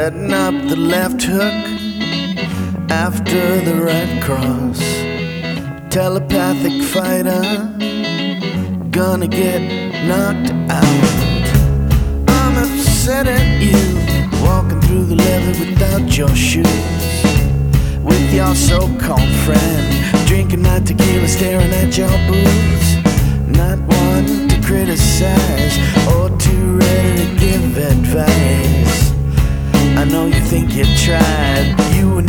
setting up the left hook after the right cross. Telepathic fighter, gonna get knocked out. I'm upset at you, walking through the levee without your shoes, with your so-called friend, drinking my tequila, staring at your boobs. Not one to criticize or too ready to give advice. I know you think you tried, you